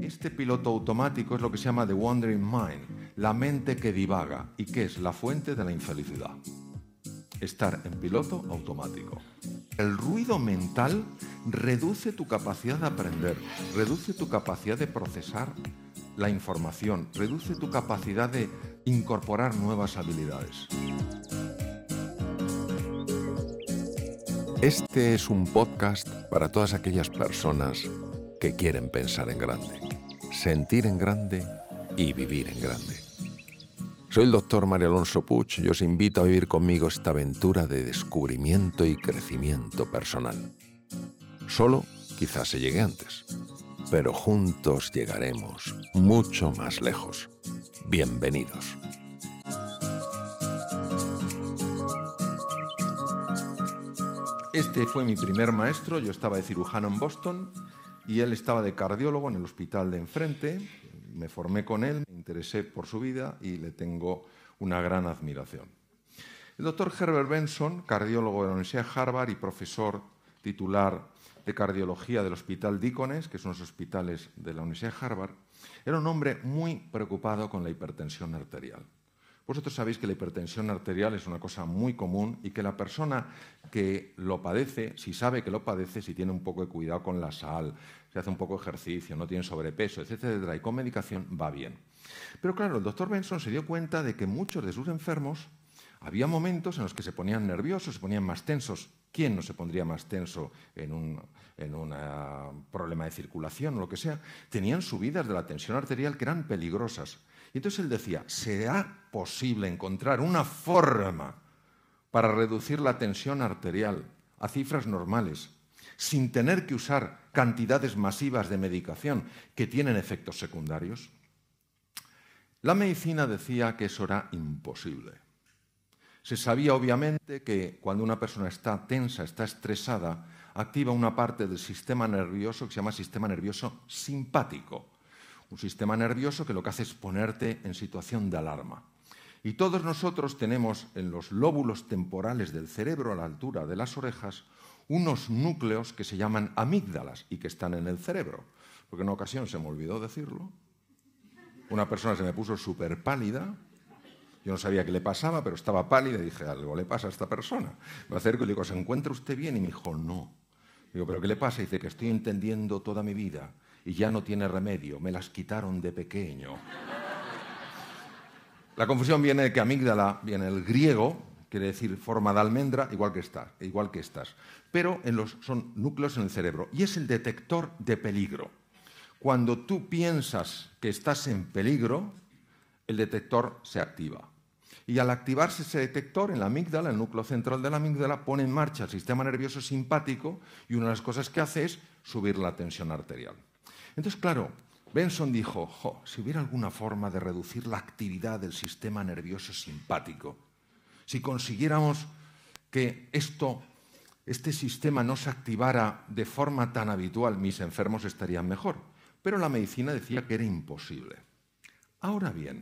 este piloto automático es lo que se llama the wandering mind, la mente que divaga, y que es la fuente de la infelicidad. Estar en piloto automático. El ruido mental reduce tu capacidad de aprender, reduce tu capacidad de procesar la información, reduce tu capacidad de incorporar nuevas habilidades. Este es un podcast para todas aquellas personas que quieren pensar en grande, sentir en grande y vivir en grande. Soy el doctor Mario Alonso Puig y os invito a vivir conmigo esta aventura de descubrimiento y crecimiento personal. Solo quizás se llegue antes, pero juntos llegaremos mucho más lejos. Bienvenidos. Este fue mi primer maestro. Yo estaba de cirujano en Boston y él estaba de cardiólogo en el hospital de enfrente. Me formé con él, me interesé por su vida y le tengo una gran admiración. El doctor Herbert Benson, cardiólogo de la Universidad de Harvard y profesor titular de cardiología del Hospital Deaconess, que son los hospitales de la Universidad de Harvard, era un hombre muy preocupado con la hipertensión arterial. Vosotros sabéis que la hipertensión arterial es una cosa muy común y que la persona que lo padece, si sabe que lo padece, si tiene un poco de cuidado con la sal, si hace un poco de ejercicio, no tiene sobrepeso, etcétera, y con medicación va bien. Pero claro, el doctor Benson se dio cuenta de que muchos de sus enfermos había momentos en los que se ponían nerviosos, se ponían más tensos. ¿Quién no se pondría más tenso en un problema de circulación o lo que sea? Tenían subidas de la tensión arterial que eran peligrosas. Y entonces él decía, ¿será posible encontrar una forma para reducir la tensión arterial a cifras normales sin tener que usar cantidades masivas de medicación que tienen efectos secundarios? La medicina decía que eso era imposible. Se sabía obviamente que cuando una persona está tensa, está estresada, activa una parte del sistema nervioso que se llama sistema nervioso simpático. Un sistema nervioso que lo que hace es ponerte en situación de alarma. Y todos nosotros tenemos en los lóbulos temporales del cerebro, a la altura de las orejas, unos núcleos que se llaman amígdalas y que están en el cerebro. Porque en una ocasión se me olvidó decirlo. Una persona se me puso súper pálida. Yo no sabía qué le pasaba, pero estaba pálida y dije, algo le pasa a esta persona. Me acerco y le digo, ¿se encuentra usted bien? Y me dijo, no. Digo, ¿pero qué le pasa? Y dice, que estoy entendiendo toda mi vida y ya no tiene remedio, me las quitaron de pequeño. La confusión viene de que amígdala viene del griego, quiere decir forma de almendra, igual que estas. Pero son núcleos en el cerebro y es el detector de peligro. Cuando tú piensas que estás en peligro, el detector se activa. Y al activarse ese detector en la amígdala, el núcleo central de la amígdala, pone en marcha el sistema nervioso simpático y una de las cosas que hace es subir la tensión arterial. Entonces, claro, Benson dijo, si hubiera alguna forma de reducir la actividad del sistema nervioso simpático, si consiguiéramos que este sistema no se activara de forma tan habitual, mis enfermos estarían mejor. Pero la medicina decía que era imposible. Ahora bien,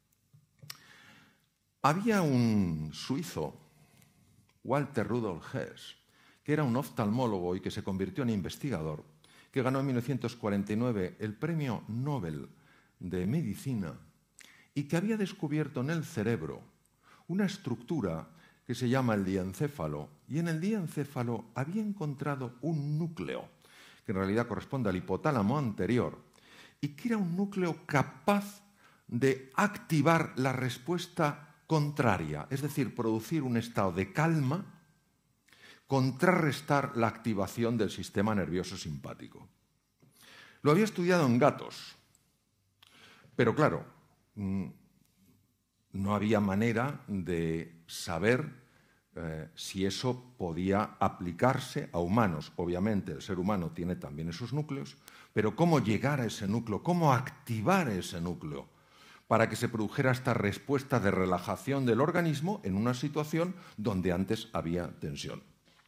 había un suizo, Walter Rudolf Hess, que era un oftalmólogo y que se convirtió en investigador, que ganó en 1949 el Premio Nobel de Medicina y que había descubierto en el cerebro una estructura que se llama el diencéfalo, y en el diencéfalo había encontrado un núcleo, que en realidad corresponde al hipotálamo anterior, y que era un núcleo capaz de activar la respuesta contraria, es decir, producir un estado de calma, contrarrestar la activación del sistema nervioso simpático. Lo había estudiado en gatos, pero claro, no había manera de saber si eso podía aplicarse a humanos. Obviamente el ser humano tiene también esos núcleos, pero cómo llegar a ese núcleo, cómo activar ese núcleo para que se produjera esta respuesta de relajación del organismo en una situación donde antes había tensión.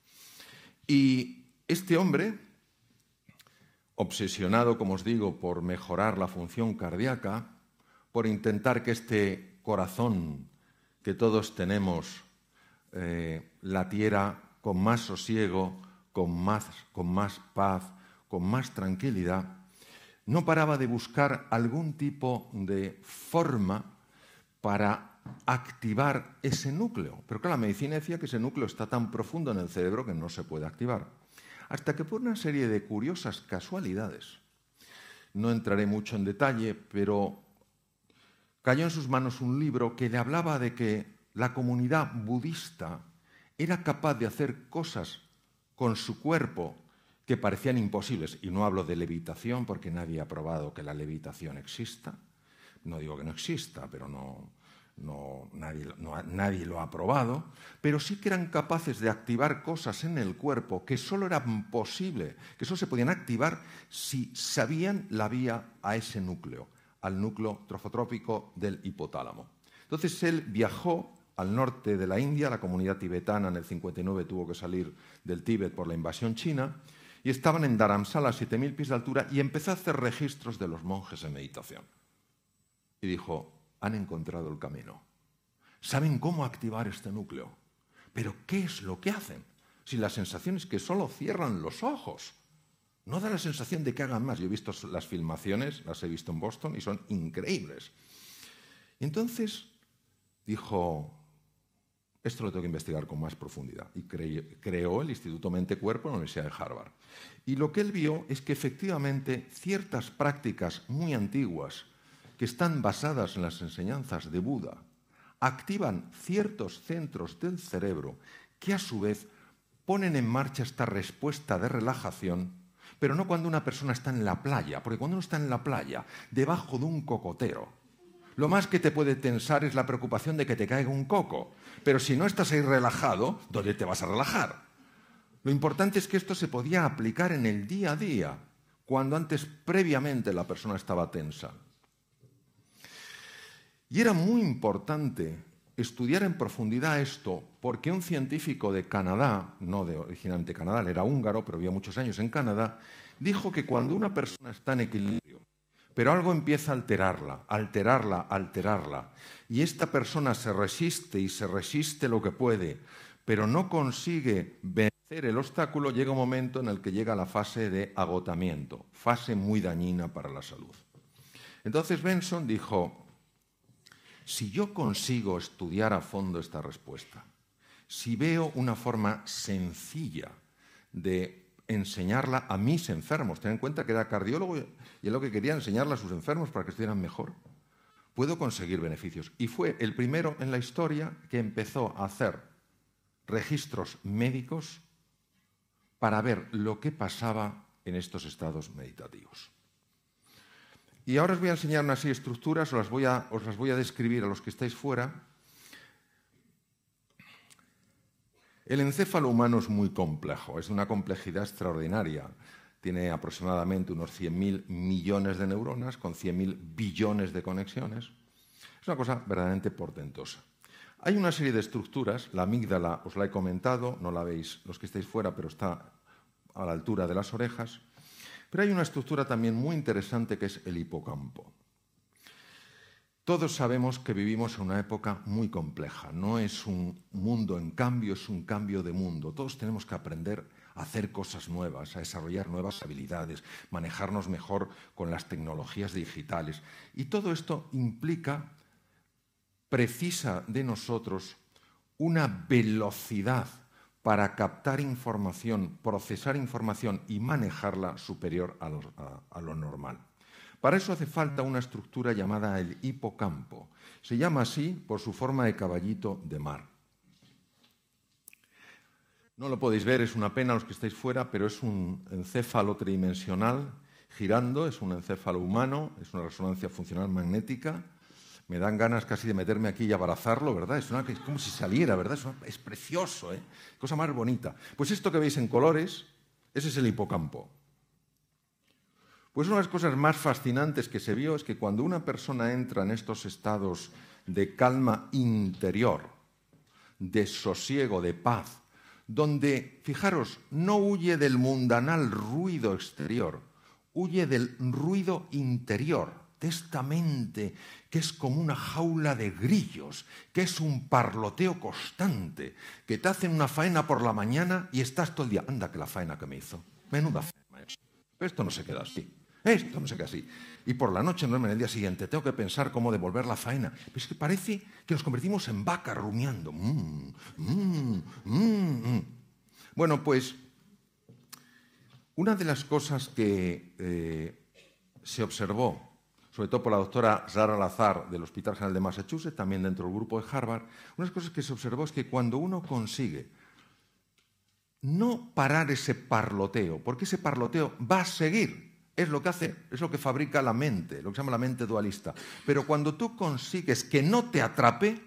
Y este hombre, obsesionado, como os digo, por mejorar la función cardíaca, por intentar que este corazón que todos tenemos latiera con más sosiego, con más paz, con más tranquilidad, no paraba de buscar algún tipo de forma para activar ese núcleo. Pero claro, la medicina decía que ese núcleo está tan profundo en el cerebro que no se puede activar. Hasta que por una serie de curiosas casualidades, no entraré mucho en detalle, pero cayó en sus manos un libro que le hablaba de que la comunidad budista era capaz de hacer cosas con su cuerpo que parecían imposibles. Y no hablo de levitación porque nadie ha probado que la levitación exista. No digo que no exista, pero nadie lo ha probado. Pero sí que eran capaces de activar cosas en el cuerpo que solo eran posibles, que solo se podían activar si sabían la vía a ese núcleo, al núcleo trofotrópico del hipotálamo. Entonces él viajó al norte de la India, la comunidad tibetana en el 59 tuvo que salir del Tíbet por la invasión china, y estaban en Dharamsala a 7.000 pies de altura, y empezó a hacer registros de los monjes en meditación. Y dijo, han encontrado el camino. Saben cómo activar este núcleo. Pero ¿qué es lo que hacen? Si la sensación es que solo cierran los ojos. No da la sensación de que hagan más. Yo he visto las filmaciones, las he visto en Boston, y son increíbles. Y entonces dijo, esto lo tengo que investigar con más profundidad. Y creó el Instituto Mente-Cuerpo en la Universidad de Harvard. Y lo que él vio es que efectivamente ciertas prácticas muy antiguas que están basadas en las enseñanzas de Buda activan ciertos centros del cerebro que a su vez ponen en marcha esta respuesta de relajación, pero no cuando una persona está en la playa, porque cuando uno está en la playa, debajo de un cocotero, lo más que te puede tensar es la preocupación de que te caiga un coco. Pero si no estás ahí relajado, ¿dónde te vas a relajar? Lo importante es que esto se podía aplicar en el día a día, cuando antes previamente la persona estaba tensa. Y era muy importante estudiar en profundidad esto, porque un científico de Canadá, no de originalmente Canadá, él era húngaro, pero vivía muchos años en Canadá, dijo que cuando una persona está en equilibrio, pero algo empieza a alterarla, y esta persona se resiste y se resiste lo que puede, pero no consigue vencer el obstáculo, llega un momento en el que llega la fase de agotamiento, fase muy dañina para la salud. Entonces Benson dijo, si yo consigo estudiar a fondo esta respuesta, si veo una forma sencilla de enseñarla a mis enfermos, ten en cuenta que era cardiólogo y es lo que quería, enseñarla a sus enfermos para que estuvieran mejor, puedo conseguir beneficios. Y fue el primero en la historia que empezó a hacer registros médicos para ver lo que pasaba en estos estados meditativos. Y ahora os voy a enseñar unas estructuras, os las voy a describir a los que estáis fuera. El encéfalo humano es muy complejo, es de una complejidad extraordinaria. Tiene aproximadamente unos 100.000 millones de neuronas con 100.000 billones de conexiones. Es una cosa verdaderamente portentosa. Hay una serie de estructuras, la amígdala os la he comentado, no la veis los que estáis fuera, pero está a la altura de las orejas. Pero hay una estructura también muy interesante que es el hipocampo. Todos sabemos que vivimos en una época muy compleja. No es un mundo en cambio, es un cambio de mundo. Todos tenemos que aprender a hacer cosas nuevas, a desarrollar nuevas habilidades, manejarnos mejor con las tecnologías digitales. Y todo esto precisa de nosotros una velocidad para captar información, procesar información y manejarla superior a lo normal. Para eso hace falta una estructura llamada el hipocampo. Se llama así por su forma de caballito de mar. No lo podéis ver, es una pena los que estáis fuera, pero es un encéfalo tridimensional girando, es un encéfalo humano, es una resonancia funcional magnética. Me dan ganas casi de meterme aquí y abrazarlo, ¿verdad? Es como si saliera, ¿verdad? Es precioso, ¿eh? Cosa más bonita. Pues esto que veis en colores, ese es el hipocampo. Pues una de las cosas más fascinantes que se vio es que cuando una persona entra en estos estados de calma interior, de sosiego, de paz, donde, fijaros, no huye del mundanal ruido exterior, huye del ruido interior, de esta mente que es como una jaula de grillos, que es un parloteo constante, que te hacen una faena por la mañana y estás todo el día, anda que la faena que me hizo, menuda faena. Pero esto no se queda así. esto, no sé qué así. Y por la noche, no en el día siguiente, tengo que pensar cómo devolver la faena. Pero es que parece que nos convertimos en vacas rumiando. Bueno, pues una de las cosas que se observó, sobre todo por la doctora Zara Lazar del Hospital General de Massachusetts, también dentro del grupo de Harvard, una de las cosas que se observó es que cuando uno consigue no parar ese parloteo, porque ese parloteo va a seguir, es lo que hace, es lo que fabrica la mente, lo que se llama la mente dualista. Pero cuando tú consigues que no te atrape,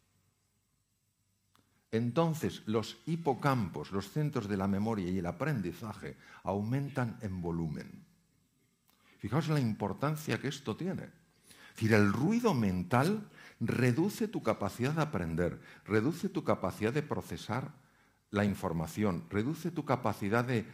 entonces los hipocampos, los centros de la memoria y el aprendizaje aumentan en volumen. Fijaos en la importancia que esto tiene. Es decir, el ruido mental reduce tu capacidad de aprender, reduce tu capacidad de procesar la información, reduce tu capacidad de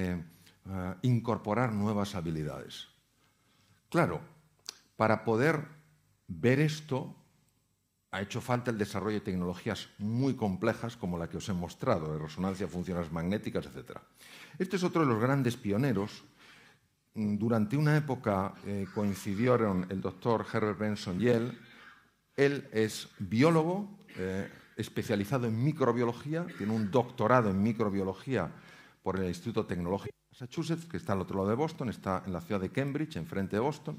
incorporar nuevas habilidades. Claro, para poder ver esto, ha hecho falta el desarrollo de tecnologías muy complejas como la que os he mostrado, de resonancia, funciones magnéticas, etc. Este es otro de los grandes pioneros. Durante una época coincidieron el doctor Herbert Benson y él. Él es biólogo, especializado en microbiología, tiene un doctorado en microbiología por el Instituto Tecnológico de Massachusetts, que está al otro lado de Boston, está en la ciudad de Cambridge, enfrente de Boston.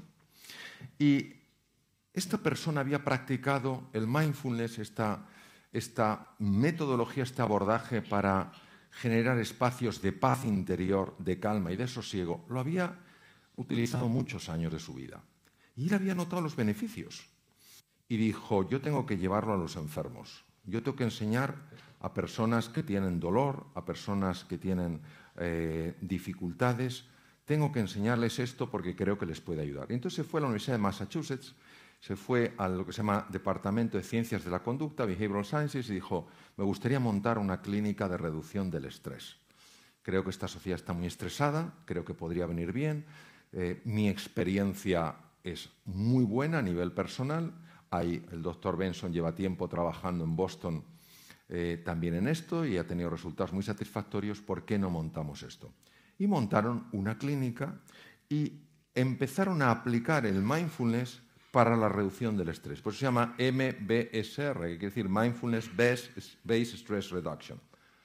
Y esta persona había practicado el mindfulness, esta metodología, este abordaje para generar espacios de paz interior, de calma y de sosiego. Lo había utilizado muchos años de su vida. Y él había notado los beneficios. Y dijo, yo tengo que llevarlo a los enfermos. Yo tengo que enseñar a personas que tienen dolor, a personas que tienen dificultades. Tengo que enseñarles esto porque creo que les puede ayudar. Y entonces se fue a la Universidad de Massachusetts, se fue a lo que se llama Departamento de Ciencias de la Conducta, Behavioral Sciences, y dijo, me gustaría montar una clínica de reducción del estrés. Creo que esta sociedad está muy estresada, creo que podría venir bien. Mi experiencia es muy buena a nivel personal. El doctor Benson lleva tiempo trabajando en Boston también en esto y ha tenido resultados muy satisfactorios. ¿Por qué no montamos esto? Y montaron una clínica y empezaron a aplicar el mindfulness para la reducción del estrés. Por eso se llama MBSR, que quiere decir Mindfulness Based Stress Reduction.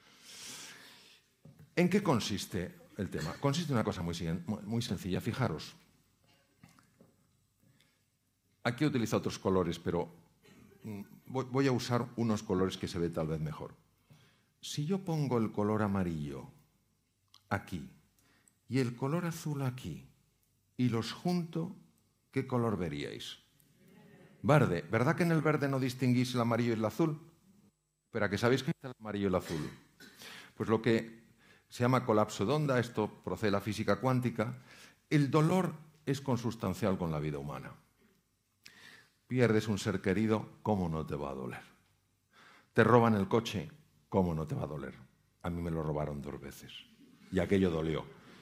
¿En qué consiste el tema? Consiste en una cosa muy sencilla. Fijaros, aquí he utilizado otros colores, pero voy a usar unos colores que se ve tal vez mejor. Si yo pongo el color amarillo aquí y el color azul aquí y los junto, ¿qué color veríais? Verde. ¿Verdad que en el verde no distinguís el amarillo y el azul? Pero ¿a qué sabéis que está el amarillo y el azul? Pues lo que se llama colapso de onda, esto procede de la física cuántica. El dolor es consustancial con la vida humana. Pierdes un ser querido, ¿cómo no te va a doler? Te roban el coche, ¿cómo no te va a doler? A mí me lo robaron 2 veces y aquello dolió.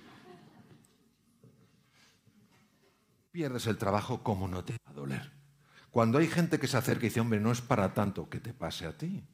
Pierdes el trabajo, ¿cómo no te va a doler? Cuando hay gente que se acerca y dice, hombre, no es para tanto, que te pase a ti.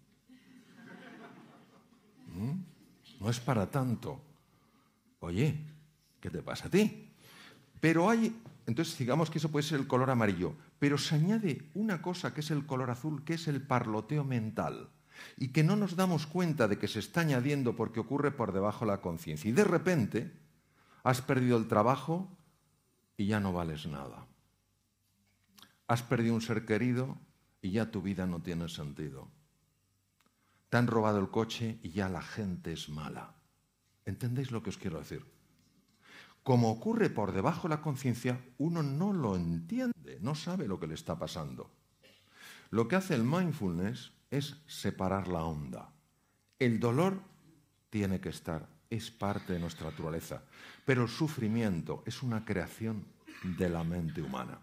No es para tanto. Oye, ¿qué te pasa a ti? Pero entonces digamos que eso puede ser el color amarillo, pero se añade una cosa que es el color azul, que es el parloteo mental, y que no nos damos cuenta de que se está añadiendo porque ocurre por debajo de la conciencia. Y de repente has perdido el trabajo y ya no vales nada. Has perdido un ser querido y ya tu vida no tiene sentido. Te han robado el coche y ya la gente es mala. ¿Entendéis lo que os quiero decir? Como ocurre por debajo de la conciencia, uno no lo entiende, no sabe lo que le está pasando. Lo que hace el mindfulness es separar la onda. El dolor tiene que estar, es parte de nuestra naturaleza, pero el sufrimiento es una creación de la mente humana.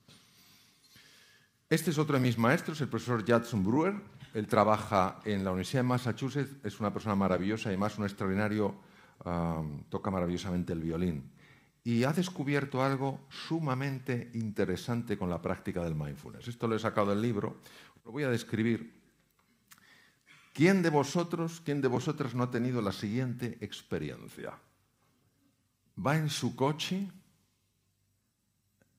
Este es otro de mis maestros, el profesor Judson Brewer. Él trabaja en la Universidad de Massachusetts, es una persona maravillosa y además un extraordinario, toca maravillosamente el violín. Y ha descubierto algo sumamente interesante con la práctica del mindfulness. Esto lo he sacado del libro, lo voy a describir. ¿Quién de vosotras no ha tenido la siguiente experiencia? Va en su coche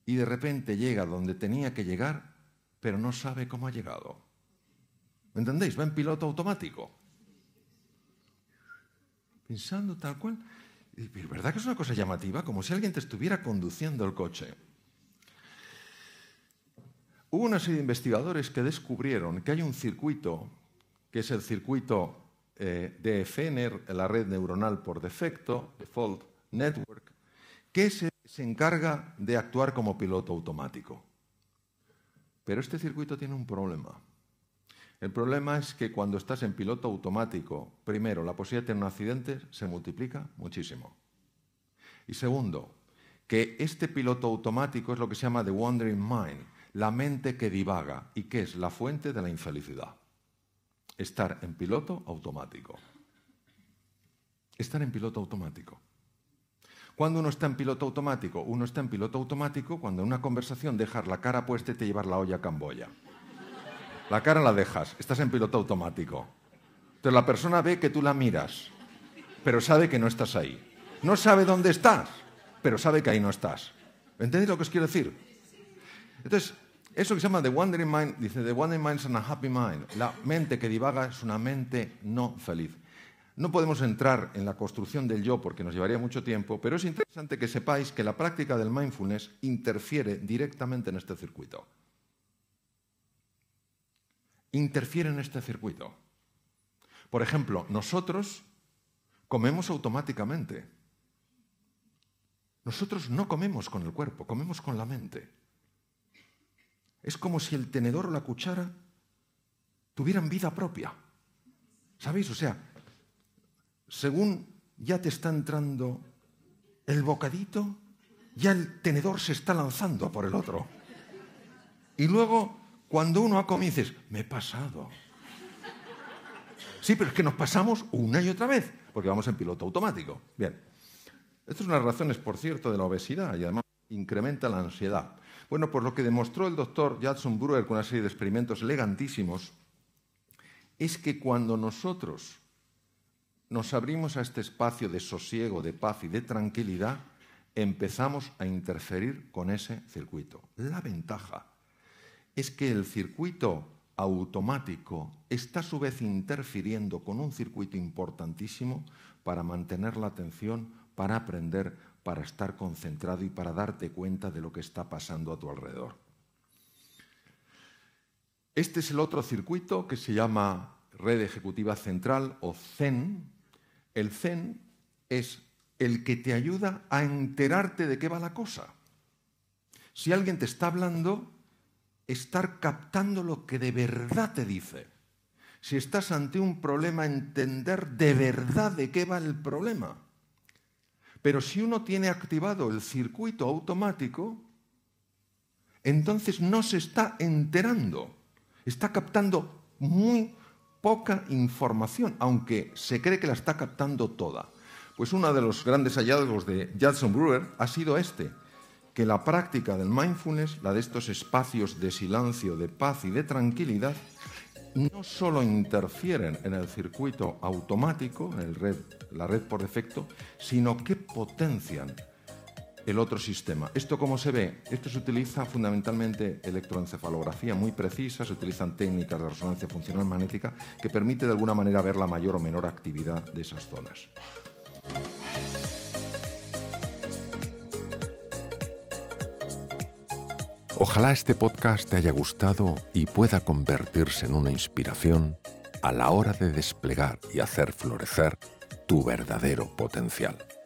y de repente llega donde tenía que llegar, pero no sabe cómo ha llegado. ¿Me entendéis? Va en piloto automático. Pensando tal cual. Y ¿verdad que es una cosa llamativa? Como si alguien te estuviera conduciendo el coche. Hubo una serie de investigadores que descubrieron que hay un circuito, que es el circuito DFN, la red neuronal por defecto, Default Network, que se encarga de actuar como piloto automático. Pero este circuito tiene un problema. El problema es que cuando estás en piloto automático, primero, la posibilidad de tener un accidente se multiplica muchísimo. Y segundo, que este piloto automático es lo que se llama the wandering mind, la mente que divaga, y que es la fuente de la infelicidad. Estar en piloto automático. Estar en piloto automático. ¿Cuándo uno está en piloto automático? Uno está en piloto automático cuando en una conversación dejas la cara puesta y te llevas la olla a Camboya. La cara la dejas, estás en piloto automático. Entonces la persona ve que tú la miras, pero sabe que no estás ahí. No sabe dónde estás, pero sabe que ahí no estás. ¿Entendéis lo que os quiero decir? Entonces, eso que se llama the wandering mind, dice, the wandering mind is an unhappy mind. La mente que divaga es una mente no feliz. No podemos entrar en la construcción del yo porque nos llevaría mucho tiempo, pero es interesante que sepáis que la práctica del mindfulness interfiere directamente en este circuito. Interfiere en este circuito. Por ejemplo, nosotros comemos automáticamente. Nosotros no comemos con el cuerpo, comemos con la mente. Es como si el tenedor o la cuchara tuvieran vida propia. ¿Sabéis? O sea, según ya te está entrando el bocadito, ya el tenedor se está lanzando por el otro. Y luego, cuando uno ha comido, dices, me he pasado. Sí, pero es que nos pasamos una y otra vez, porque vamos en piloto automático. Bien. Esto es una de las razones, por cierto, de la obesidad y además incrementa la ansiedad. Bueno, pues lo que demostró el doctor Judson Brewer con una serie de experimentos elegantísimos es que cuando nosotros nos abrimos a este espacio de sosiego, de paz y de tranquilidad, empezamos a interferir con ese circuito. La ventaja es que el circuito automático está a su vez interfiriendo con un circuito importantísimo para mantener la atención, para aprender, para estar concentrado y para darte cuenta de lo que está pasando a tu alrededor. Este es el otro circuito que se llama Red Ejecutiva Central o Zen. El Zen es el que te ayuda a enterarte de qué va la cosa. Si alguien te está hablando, estar captando lo que de verdad te dice. Si estás ante un problema, entender de verdad de qué va el problema. Pero si uno tiene activado el circuito automático, entonces no se está enterando. Está captando muy poca información, aunque se cree que la está captando toda. Pues uno de los grandes hallazgos de Judson Brewer ha sido que la práctica del mindfulness, la de estos espacios de silencio, de paz y de tranquilidad, no solo interfieren en el circuito automático, en la red por defecto, sino que potencian el otro sistema. ¿Esto cómo se ve? Esto se utiliza fundamentalmente electroencefalografía muy precisa, se utilizan técnicas de resonancia funcional magnética que permite de alguna manera ver la mayor o menor actividad de esas zonas. Ojalá este podcast te haya gustado y pueda convertirse en una inspiración a la hora de desplegar y hacer florecer tu verdadero potencial.